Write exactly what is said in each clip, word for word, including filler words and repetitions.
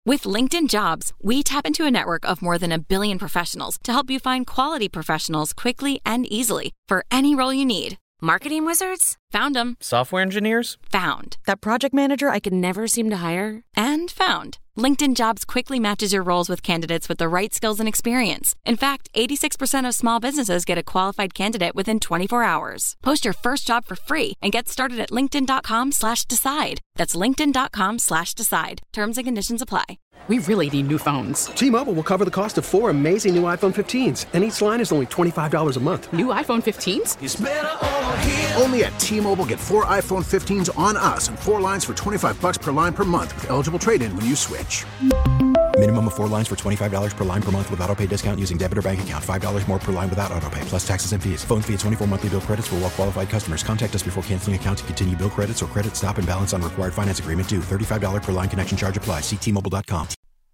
With LinkedIn Jobs, we tap into a network of more than a billion professionals to help you find quality professionals quickly and easily for any role you need. Marketing wizards? Found them. Software engineers? Found. That project manager I could never seem to hire? And found. LinkedIn Jobs quickly matches your roles with candidates with the right skills and experience. In fact, eighty-six percent of small businesses get a qualified candidate within twenty-four hours. Post your first job for free and get started at linkedin.com slash decide. That's linkedin.com slash decide. Terms and conditions apply. We really need new phones. T-Mobile will cover the cost of four amazing new iPhone fifteens, and each line is only twenty-five dollars a month. New iPhone fifteens? It's better over here. Only at T-Mobile, get four iPhone fifteens on us and four lines for twenty-five dollars per line per month with eligible trade-in when you switch. Minimum of four lines for twenty-five dollars per line per month with autopay discount using debit or bank account. five dollars more per line without autopay, plus taxes and fees. Phone fee at twenty-four monthly bill credits for well-qualified customers. Contact us before canceling account to continue bill credits or credit stop and balance on required finance agreement due. thirty-five dollars per line connection charge applies. See T Mobile dot com.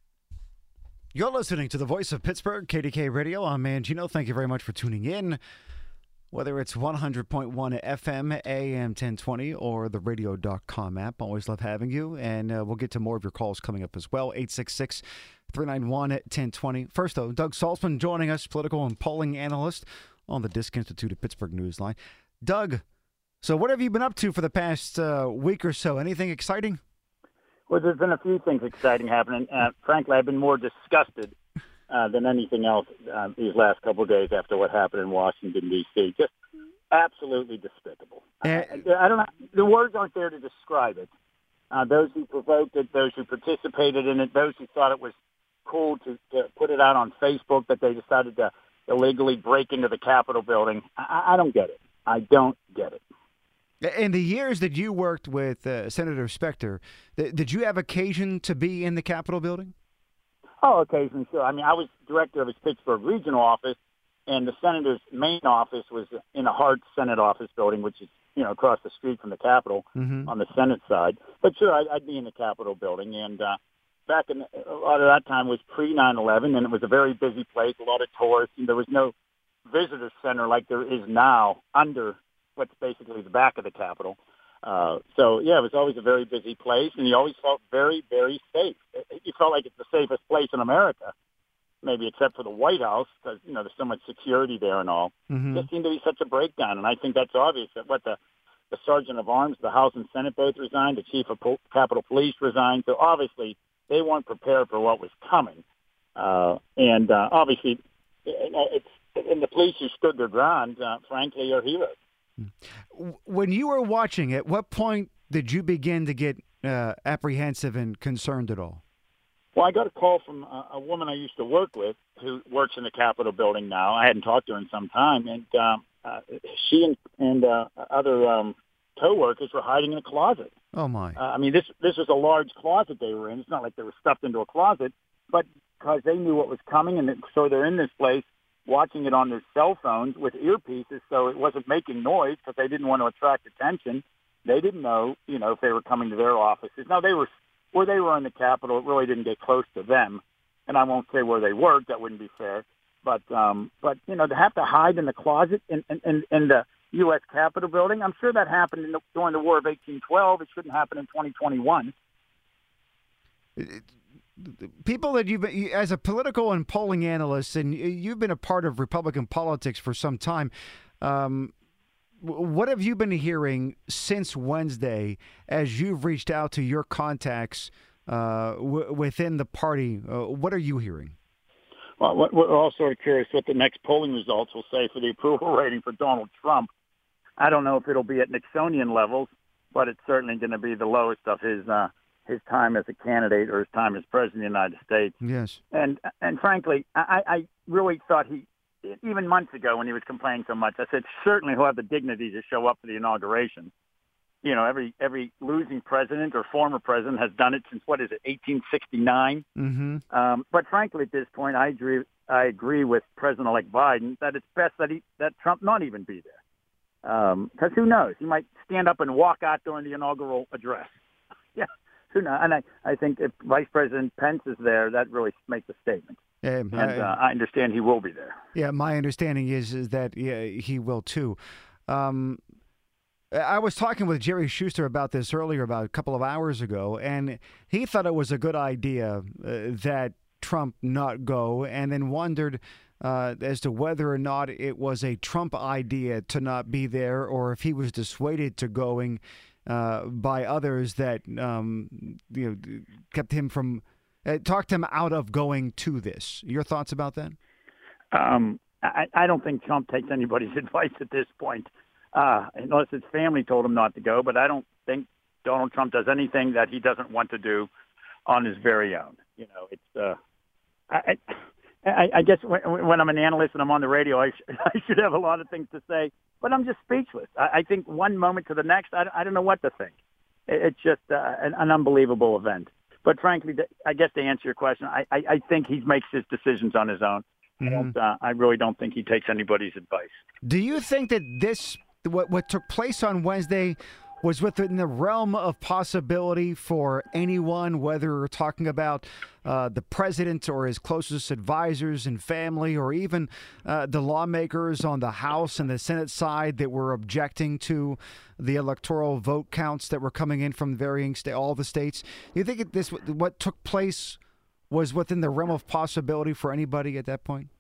You're listening to the Voice of Pittsburgh, K D K Radio. I'm Mangino. Thank you very much for tuning in. Whether it's one hundred point one F M, A M ten twenty, or the radio dot com app, always love having you. And uh, we'll get to more of your calls coming up as well. eight six six, three nine one, one zero two zero. First, though, Doug Saltzman joining us, political and polling analyst on the Disk Institute at Pittsburgh Newsline. Doug, so what have you been up to for the past uh, week or so? Anything exciting? Well, there's been a few things exciting happening. Uh, frankly, I've been more disgusted uh, than anything else uh, these last couple of days after what happened in Washington, D C Just absolutely despicable. Uh, I, I don't know. The words aren't there to describe it. Uh, those who provoked it, those who participated in it, those who thought it was cool to, to put it out on Facebook, that they decided to illegally break into the Capitol building. I, I don't get it. I don't get it. In the years that you worked with uh, Senator Specter, th- did you have occasion to be in the Capitol building? Oh, occasionally, sure. I mean, I was director of his Pittsburgh regional office, and the senator's main office was in a Hart Senate office building, which is, you know, across the street from the Capitol mm-hmm. on the Senate side. But sure, I'd, I'd be in the Capitol building, and uh, back in a lot of that time was pre nine eleven, and it was a very busy place, a lot of tourists, and there was no visitor center like there is now under what's basically the back of the Capitol. Uh, so, yeah, it was always a very busy place, and you always felt very, very safe. You felt like it's the safest place in America, maybe except for the White House, because, you know, there's so much security there and all. Mm-hmm. It just seemed to be such a breakdown, and I think that's obvious that what the, the Sergeant of Arms, the House and Senate both resigned, the Chief of po- Capitol Police resigned, so obviously they weren't prepared for what was coming. Uh, and uh, obviously, it's, and the police who stood their ground, uh, frankly, are heroes. When you were watching, at what point did you begin to get uh, apprehensive and concerned at all? Well, I got a call from a, a woman I used to work with who works in the Capitol building now. I hadn't talked to her in some time, and um, uh, she and, and uh, other um, co-workers were hiding in a closet. Oh, my. Uh, I mean, this this was a large closet they were in. It's not like they were stuffed into a closet, but because they knew what was coming, and so they're in this place watching it on their cell phones with earpieces, so it wasn't making noise because they didn't want to attract attention. They didn't know, you know, if they were coming to their offices. Now, they were where they were in the Capitol. It really didn't get close to them, and I won't say where they worked. That wouldn't be fair. But, um, but you know, to have to hide in the closet in, in, in, in the U S Capitol building, I'm sure that happened in the, during the War of eighteen twelve. It shouldn't happen in twenty twenty-one. It, People that you've been, as a political and polling analyst, and you've been a part of Republican politics for some time, um, what have you been hearing since Wednesday as you've reached out to your contacts uh, w- within the party? Uh, what are you hearing? Well, we're all sort of curious what the next polling results will say for the approval rating for Donald Trump. I don't know if it'll be at Nixonian levels, but it's certainly going to be the lowest of his uh, his time as a candidate or his time as president of the United States. Yes. And and frankly, I, I really thought he, even months ago when he was complaining so much, I said certainly he'll have the dignity to show up for the inauguration. You know, every every losing president or former president has done it since, what is it, eighteen sixty-nine? Mm-hmm. Um, but frankly, at this point, I agree. I agree with President-elect Biden that it's best that he that Trump not even be there, because um, who knows? He might stand up and walk out during the inaugural address. Yeah, who knows? And I, I think if Vice President Pence is there, that really makes a statement. Um, and uh, I understand he will be there. Yeah, my understanding is is that yeah, he will too. Um, I was talking with Jerry Schuster about this earlier, about a couple of hours ago, and he thought it was a good idea uh, that Trump not go, and then wondered uh, as to whether or not it was a Trump idea to not be there, or if he was dissuaded to going uh, by others that um, you know kept him from, uh, talked him out of going to this. Your thoughts about that? Um, I, I don't think Trump takes anybody's advice at this point, uh, unless his family told him not to go. But I don't think Donald Trump does anything that he doesn't want to do on his very own. You know, it's. Uh, I, I, I guess when, when I'm an analyst and I'm on the radio, I, sh- I should have a lot of things to say, but I'm just speechless. I, I think one moment to the next, I, I don't know what to think. It, it's just uh, an, an unbelievable event. But frankly, I guess to answer your question, I, I, I think he makes his decisions on his own. Mm-hmm. I, don't, uh, I really don't think he takes anybody's advice. Do you think that this, what, what took place on Wednesday, was within the realm of possibility for anyone, whether we're talking about uh, the president or his closest advisors and family, or even uh, the lawmakers on the House and the Senate side that were objecting to the electoral vote counts that were coming in from varying sta- all the states? Do you think this, what took place, was within the realm of possibility for anybody at that point?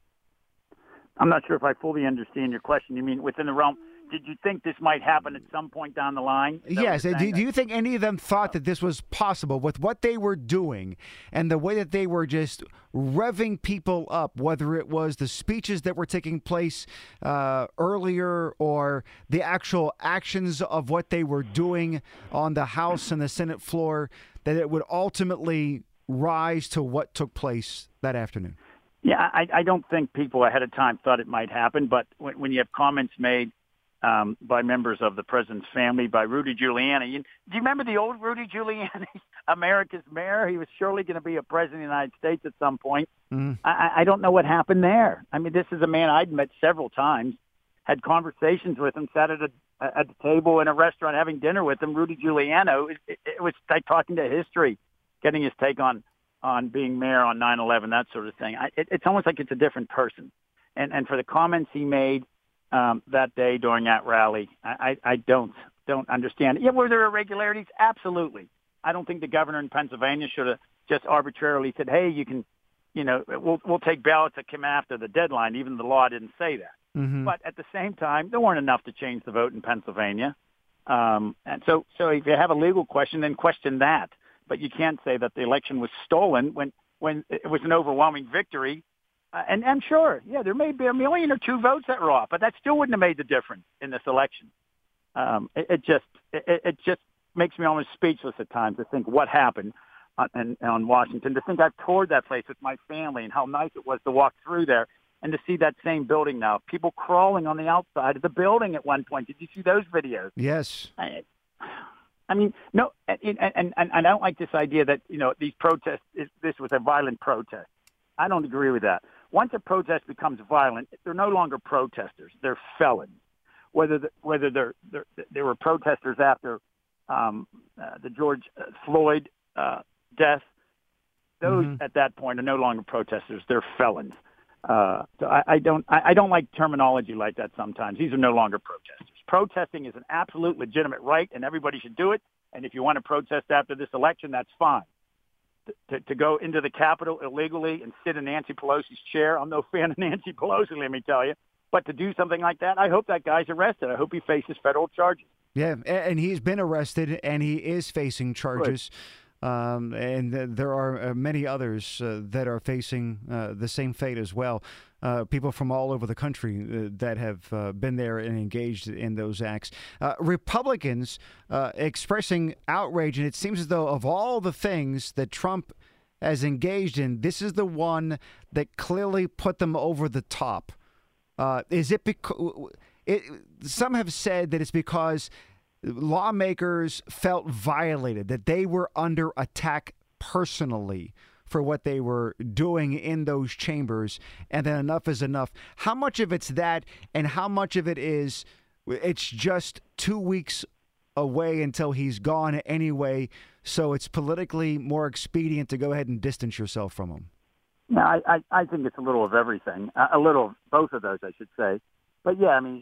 I'm not sure if I fully understand your question. You mean within the realm? Did you think this might happen at some point down the line? Yes. Do, do you think any of them thought that this was possible with what they were doing and the way that they were just revving people up, whether it was the speeches that were taking place uh, earlier or the actual actions of what they were doing on the House and the Senate floor, that it would ultimately rise to what took place that afternoon? Yeah, I, I don't think people ahead of time thought it might happen, but when, when you have comments made Um, by members of the president's family, by Rudy Giuliani. You, do you remember the old Rudy Giuliani, America's mayor? He was surely going to be a president of the United States at some point. Mm. I, I don't know what happened there. I mean, this is a man I'd met several times, had conversations with him, sat at a at the table in a restaurant having dinner with him. Rudy Giuliani, it, it, it was like talking to history, getting his take on on being mayor on nine eleven, that sort of thing. I, it, it's almost like it's a different person. And and for the comments he made Um, that day during that rally, I, I, I don't don't understand. Yeah, were there irregularities? Absolutely. I don't think the governor in Pennsylvania should have just arbitrarily said, "Hey, you can, you know, we'll we'll take ballots that come after the deadline." Even the law didn't say that. Mm-hmm. But at the same time, there weren't enough to change the vote in Pennsylvania. Um, and so, so if you have a legal question, then question that. But you can't say that the election was stolen when when it was an overwhelming victory. Uh, and I'm sure, yeah, there may be a million or two votes that were off, but that still wouldn't have made the difference in this election. Um, it, it just it, it just makes me almost speechless at times to think what happened on, in, on Washington, to think I've toured that place with my family and how nice it was to walk through there and to see that same building now, people crawling on the outside of the building at one point. Did you see those videos? Yes. I, I mean, no, and, and, and I don't like this idea that, you know, these protests, this was a violent protest. I don't agree with that. Once a protest becomes violent, they're no longer protesters; they're felons. Whether the, whether they're, they're they were protesters after um, uh, the George Floyd uh, death, those mm-hmm. at that point are no longer protesters; they're felons. Uh, so I, I don't I, I don't like terminology like that. Sometimes these are no longer protesters. Protesting is an absolute legitimate right, and everybody should do it. And if you want to protest after this election, that's fine. To, to go into the Capitol illegally and sit in Nancy Pelosi's chair. I'm no fan of Nancy Pelosi, let me tell you. But to do something like that, I hope that guy's arrested. I hope he faces federal charges. Yeah, and he's been arrested, and he is facing charges. Um, and there are many others uh, that are facing uh, the same fate as well. Uh, people from all over the country uh, that have uh, been there and engaged in those acts. Uh, Republicans uh, expressing outrage, and it seems as though of all the things that Trump has engaged in, this is the one that clearly put them over the top. Uh, is it because it, some have said that it's because lawmakers felt violated, that they were under attack personally for what they were doing in those chambers, and then enough is enough. How much of it's that, and how much of it is it's just two weeks away until he's gone anyway, so it's politically more expedient to go ahead and distance yourself from him? Yeah, I, I, I think it's a little of everything, a little of both of those, I should say. But yeah, I mean,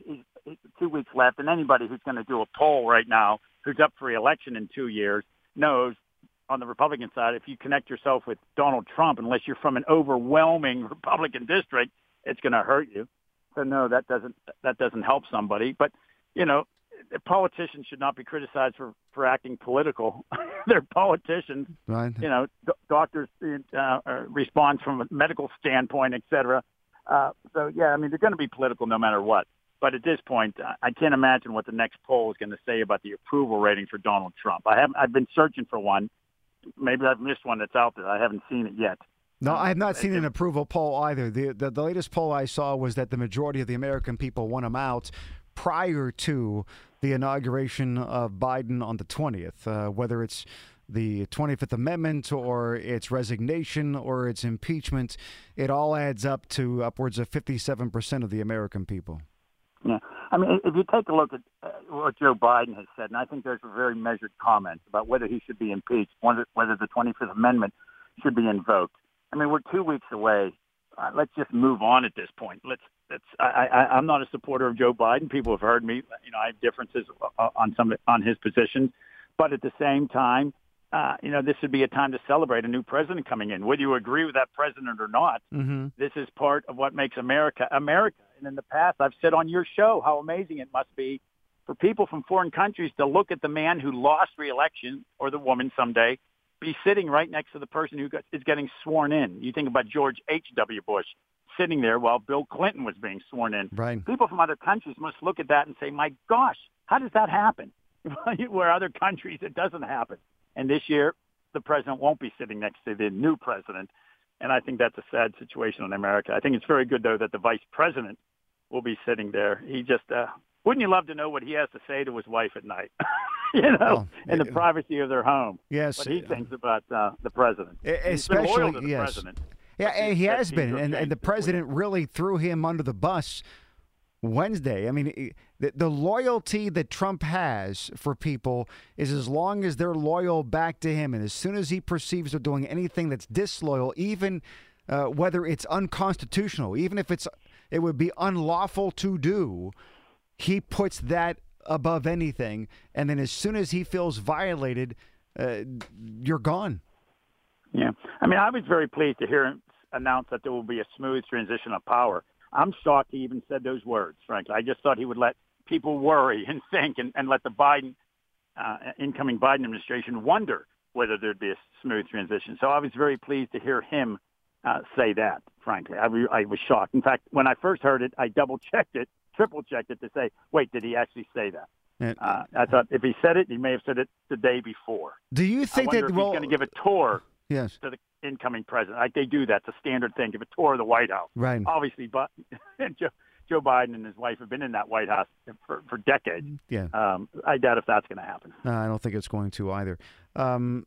two weeks left, and anybody who's going to do a poll right now who's up for re-election in two years knows on the Republican side, if you connect yourself with Donald Trump, unless you're from an overwhelming Republican district, it's going to hurt you. So no, that doesn't that doesn't help somebody. But you know, politicians should not be criticized for, for acting political. They're politicians. Right. You know, do- doctors uh, respond from a medical standpoint, et cetera. Uh, so yeah, I mean, they're going to be political no matter what. But at this point, I can't imagine what the next poll is going to say about the approval rating for Donald Trump. I haven't. I've been searching for one. Maybe I've missed one that's out there. I haven't seen it yet. No, I have not seen an approval poll either. The, the the latest poll I saw was that the majority of the American people want him out prior to the inauguration of Biden on the twentieth, uh, whether it's the twenty-fifth Amendment or its resignation or its impeachment. It all adds up to upwards of fifty-seven percent of the American people. Yeah. I mean, if you take a look at uh, what Joe Biden has said, and I think those are very measured comments about whether he should be impeached, whether, whether the twenty-fifth Amendment should be invoked. I mean, we're two weeks away. Uh, let's just move on at this point. Let's. Let's. I, I, I'm not a supporter of Joe Biden. People have heard me. You know, I have differences on some on his positions, but at the same time, uh, you know, this would be a time to celebrate a new president coming in. Whether you agree with that president or not, mm-hmm. This is part of what makes America America. And in the past, I've said on your show how amazing it must be for people from foreign countries to look at the man who lost re-election, or the woman someday, be sitting right next to the person who got, is getting sworn in. You think about George H W. Bush sitting there while Bill Clinton was being sworn in. Right. People from other countries must look at that and say, my gosh, how does that happen? Where other countries, it doesn't happen. And this year, the president won't be sitting next to the new president. And I think that's a sad situation in America. I think it's very good, though, that the vice president will be sitting there. He just, uh, wouldn't you love to know what he has to say to his wife at night? you know, well, in the privacy of their home. Yes. What he thinks about uh, the president. Especially, He's been loyal to the yes. president. Yeah, he has been, and, and the president really threw him under the bus Wednesday. I mean, the, the loyalty that Trump has for people is as long as they're loyal back to him, and as soon as he perceives they're doing anything that's disloyal, even uh, whether it's unconstitutional, even if it's it would be unlawful to do, he puts that above anything, and then as soon as he feels violated, uh, you're gone. Yeah. I mean, I was very pleased to hear him announce that there will be a smooth transition of power. I'm shocked he even said those words, frankly. I just thought he would let people worry and think and, and let the Biden, uh, incoming Biden administration wonder whether there'd be a smooth transition. So I was very pleased to hear him uh, say that, frankly. I, re- I was shocked. In fact, when I first heard it, I double-checked it, triple-checked it to say, wait, did he actually say that? Uh, I thought if he said it, he may have said it the day before. Do you think I wonder that if well, he's going to give a tour yes. to the incoming president? Like they do that. It's a standard thing. Give a tour of the White House. Right. Obviously, but Joe, Joe Biden and his wife have been in that White House for, for decades. Yeah. Um, I doubt if that's going to happen. No, I don't think it's going to either. Um,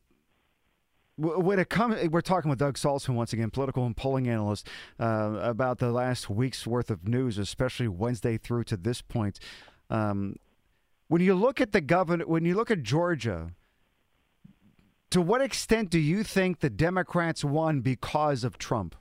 When it comes, we're talking with Doug Saltzman once again, political and polling analyst, uh, about the last week's worth of news, especially Wednesday through to this point. Um, when you look at the governor, when you look at Georgia, to what extent do you think the Democrats won because of Trump?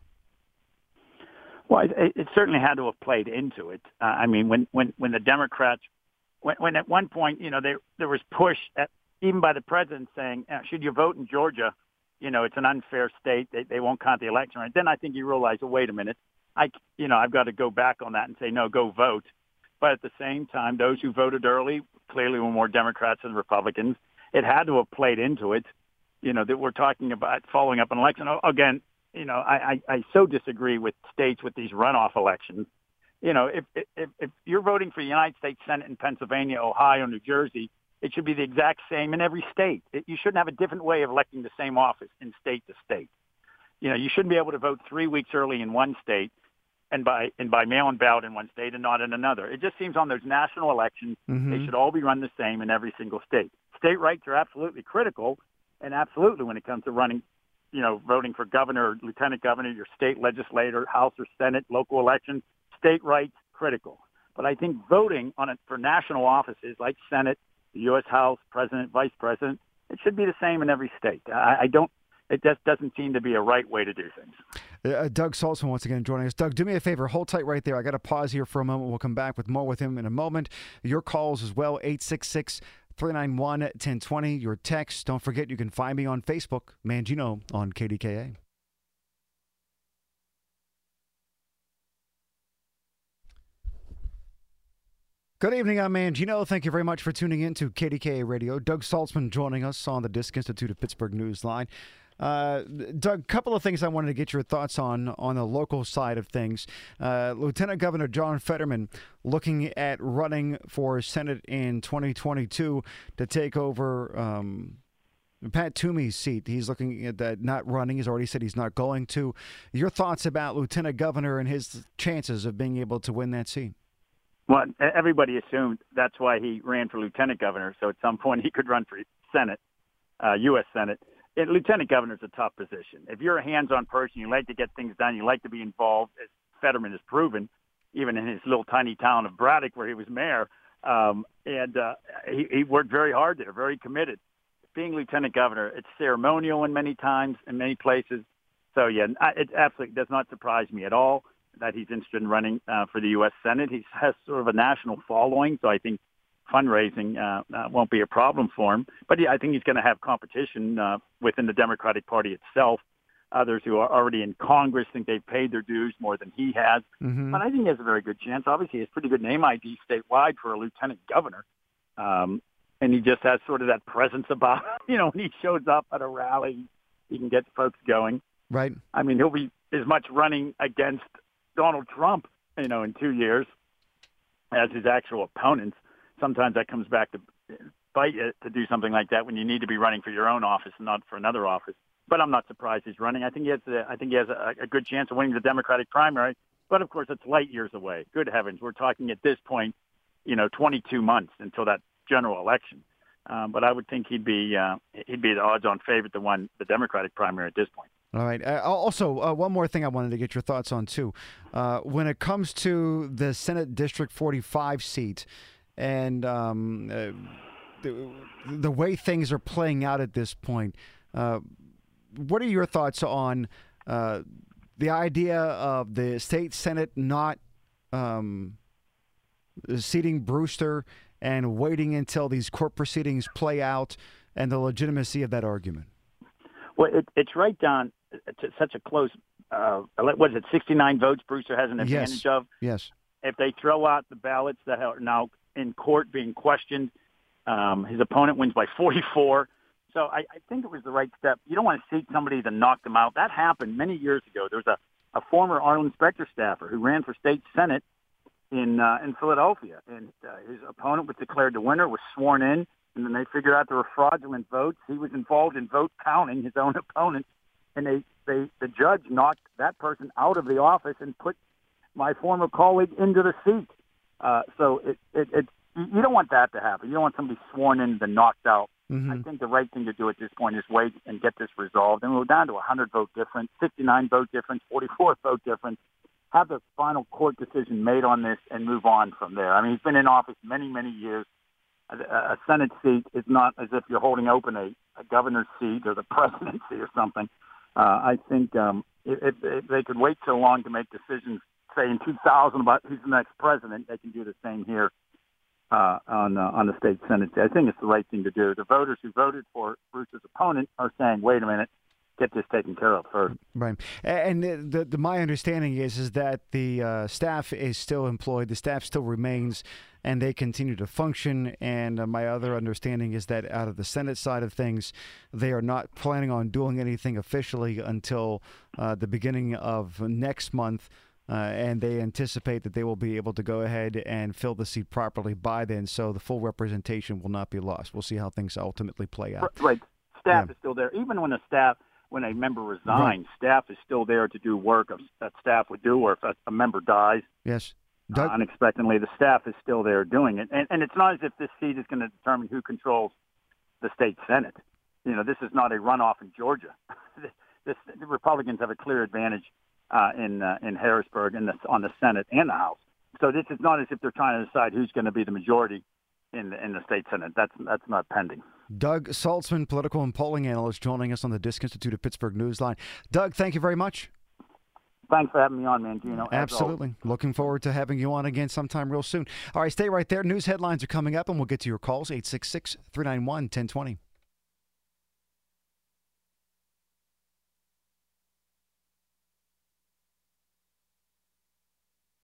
Well, it, it certainly had to have played into it. Uh, I mean, when, when, when the Democrats, when, when at one point, you know, there there was push at, even by the president saying, uh, should you vote in Georgia? You know, it's an unfair state. They, they won't count the election. Right? Then I think you realize, oh, wait a minute. I, you know, I've got to go back on that and say, no, go vote. But at the same time, those who voted early clearly were more Democrats than Republicans. It had to have played into it, you know, that we're talking about following up an election. Again, you know, I, I, I so disagree with states with these runoff elections. You know, if, if, if you're voting for the United States Senate in Pennsylvania, Ohio, New Jersey, it should be the exact same in every state. It, you shouldn't have a different way of electing the same office in state to state. You know, you shouldn't be able to vote three weeks early in one state and by and by mail-in ballot in one state and not in another. It just seems on those national elections, mm-hmm. they should all be run the same in every single state. State rights are absolutely critical, and absolutely when it comes to running, you know, voting for governor or lieutenant governor, your state legislator, House or Senate, local elections, state rights, critical. But I think voting on it for national offices like Senate, the U S House, President, Vice President, it should be the same in every state. I, I don't. It just doesn't seem to be a right way to do things. Uh, Doug Saltzman once again joining us. Doug, do me a favor. Hold tight right there. I got to pause here for a moment. We'll come back with more with him in a moment. Your calls as well, eight six six, three nine one, one zero two zero. Your texts. Don't forget, you can find me on Facebook, Mangino on K D K A. Good evening, I'm Mangino. Thank you very much for tuning in to K D K A Radio. Doug Saltzman joining us on the Disc Institute of Pittsburgh Newsline. Uh, Doug, a couple of things I wanted to get your thoughts on on the local side of things. Uh, Lieutenant Governor John Fetterman looking at running for Senate in twenty twenty-two to take over um, Pat Toomey's seat. He's looking at that not running. He's already said he's not going to. Your thoughts about Lieutenant Governor and his chances of being able to win that seat? Well, everybody assumed that's why he ran for lieutenant governor, so at some point he could run for Senate, uh, U S Senate. It, lieutenant governor is a tough position. If you're a hands-on person, you like to get things done, you like to be involved, as Fetterman has proven, even in his little tiny town of Braddock where he was mayor, um, and uh, he, he worked very hard there, very committed. Being lieutenant governor, it's ceremonial in many times, in many places. So, yeah, it absolutely does not surprise me at all that he's interested in running uh, for the U S Senate. He has sort of a national following, so I think fundraising uh, uh, won't be a problem for him. But yeah, I think he's going to have competition uh, within the Democratic Party itself. Others who are already in Congress think they've paid their dues more than he has. Mm-hmm. But I think he has a very good chance. Obviously, he has pretty good name I D statewide for a lieutenant governor. Um, and he just has sort of that presence about him. You know, when he shows up at a rally, he can get folks going. Right. I mean, he'll be as much running against Donald Trump, you know, in two years as his actual opponents. Sometimes that comes back to bite you to do something like that when you need to be running for your own office and not for another office. But I'm not surprised he's running. I think he has a, I think he has a, a good chance of winning the Democratic primary. But, of course, it's light years away. Good heavens. We're talking at this point, you know, twenty-two months until that general election. Um, but I would think he'd be uh, he'd be the odds-on favorite to win the Democratic primary at this point. All right. Uh, also, uh, one more thing I wanted to get your thoughts on, too. Uh, when it comes to the Senate District forty-five seat and um, uh, the, the way things are playing out at this point, uh, what are your thoughts on uh, the idea of the state Senate not um, seating Brewster and waiting until these court proceedings play out and the legitimacy of that argument? Well, it, it's right down to such a close, uh, what is it, sixty-nine votes Brewster has an advantage yes. of? Yes. If they throw out the ballots that are now in court being questioned, um, his opponent wins by forty-four. So I, I think it was the right step. You don't want to seat somebody to knock them out. That happened many years ago. There was a, a former Arlen Specter staffer who ran for state Senate in uh, in Philadelphia, and uh, his opponent was declared the winner, was sworn in, and then they figured out there were fraudulent votes. He was involved in vote counting his own opponent, and they, they the judge knocked that person out of the office and put my former colleague into the seat. Uh, so it, it, it you don't want that to happen. You don't want somebody sworn in and knocked out. Mm-hmm. I think the right thing to do at this point is wait and get this resolved. And we're down to a one hundred vote difference, sixty-nine vote difference, forty-four vote difference. Have the final court decision made on this and move on from there. I mean, he's been in office many, many years. A, a Senate seat is not as if you're holding open a, a governor's seat or the presidency or something. Uh, I think um, if, if they could wait so long to make decisions, say in two thousand about who's the next president, they can do the same here uh, on uh, on the state Senate. I think it's the right thing to do. The voters who voted for Bruce's opponent are saying, wait a minute, get this taken care of first. Right. And the, the, my understanding is is that the uh, staff is still employed, the staff still remains, and they continue to function. And uh, my other understanding is that out of the Senate side of things, they are not planning on doing anything officially until uh, the beginning of next month. Uh, and they anticipate that they will be able to go ahead and fill the seat properly by then, so the full representation will not be lost. We'll see how things ultimately play out. Right. Staff yeah. is still there. Even when a staff, when a member resigns, right. staff is still there to do work of, that staff would do, or if a, a member dies yes. Doug- uh, unexpectedly, the staff is still there doing it. And, and it's not as if this seat is going to determine who controls the state Senate. You know, this is not a runoff in Georgia. this, the Republicans have a clear advantage Uh, in uh, in Harrisburg and on the Senate and the House. So this is not as if they're trying to decide who's going to be the majority in the, in the state Senate. That's that's not pending. Doug Saltzman, political and polling analyst, joining us on the Disc Institute of Pittsburgh Newsline. Doug, thank you very much. Thanks for having me on, Mangino. Absolutely. Looking forward to having you on again sometime real soon. All right, stay right there. News headlines are coming up, and we'll get to your calls, eight six six, three nine one, one zero two zero.